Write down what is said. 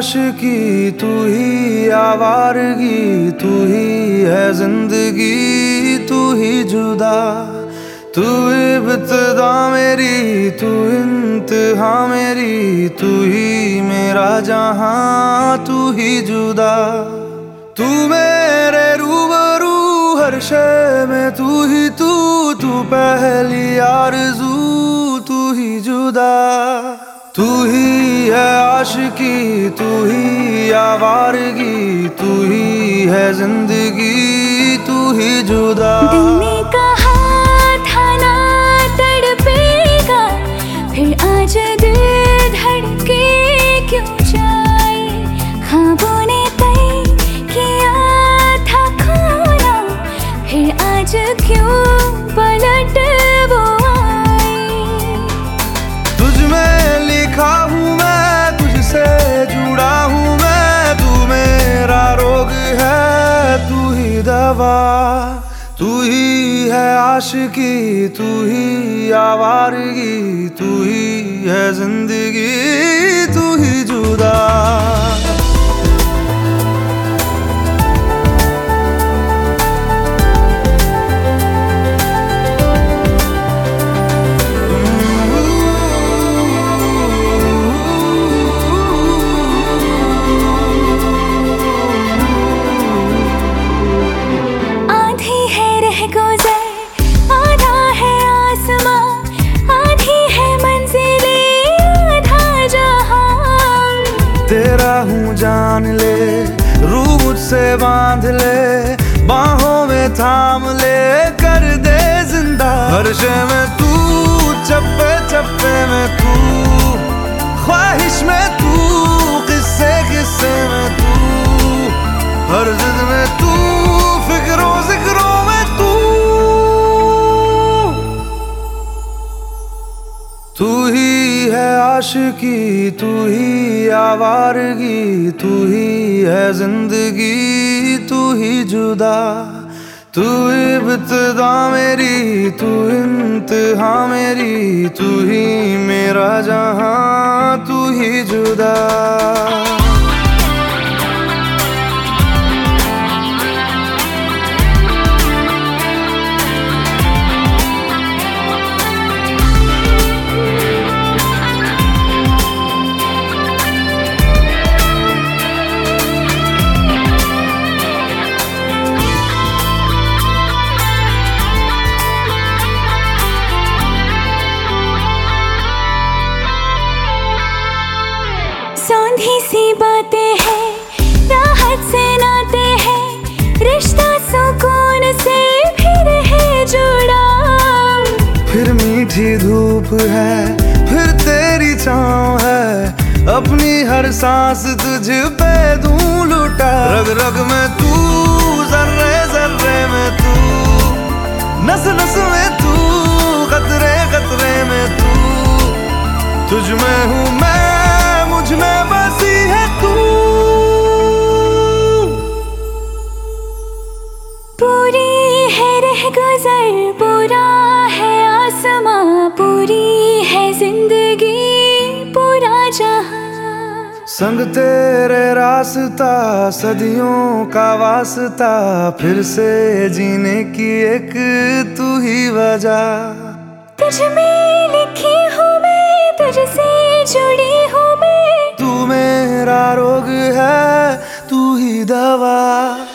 आशिकी, तू ही आवारगी, तू ही है जिंदगी, तू ही जुदा। तू इब्तिदा मेरी, तू इंतहा मेरी, तू ही मेरा जहां, तू ही जुदा। तू मेरे रूबरू हर शय में, तू ही तू, तू पहली आरज़ू, तू ही जुदा। तू ही है आशिकी, तू ही आवारगी, तू ही है जिंदगी, तू ही जुदा। दिल ने कहा था ना तड़पेगा, फिर आज दिल धड़के क्यों जाए। ख्वाबों ने तय किया था खोना, फिर आज क्यों पलट वो आए। तुझ में लिखा हूँ मैं, तुझसे जुड़ा हूँ मैं, तू मेरा रोग है, तू ही दवा। तू ही है आशिकी, तू ही आवारगी, तू ही है जिंदगी, तू ही जुदा। तेरा हूँ जान ले, रूह मुझसे बांध ले, बाहों में थाम ले, कर दे जिंदा। हर शय में तू, चप्पे चप्पे में तू, ख्वाहिश में तू, किस्से किस्से में तू, हर जिद में तू, फिक्रों जिक्रों में तू। तू ही है आशिकी, तू ही आवारगी, तू ही है जिंदगी, तू ही जुदा। तू इब्तिदा मेरी, तू इंतहा मेरी, तू ही मेरा जहां, तू ही जुदा। सौंधी सी बातें हैं, राहत से नाते हैं, रिश्ता सुकून से फिर है जुड़ा। फिर मीठी धूप है, फिर तेरी छाँव है, अपनी हर सांस तुझ पे दूं लुटा। रग रग में तू, जर्रे जर्रे में तू, नस नस में तू, कतरे कतरे में तू, तुझ में हूँ मैं, मुझ में बसी है तू। पूरी है रह गुजर, पूरा है आसमां, पूरी है जिंदगी, पूरा जहां। संग तेरे रास्ता, सदियों का वास्ता, फिर से जीने की एक तू ही वजह। तुझ में लिखी हूँ मैं, तुझसे जुड़ी हूँ मैं, तू मेरा रोग है, तू ही दवा।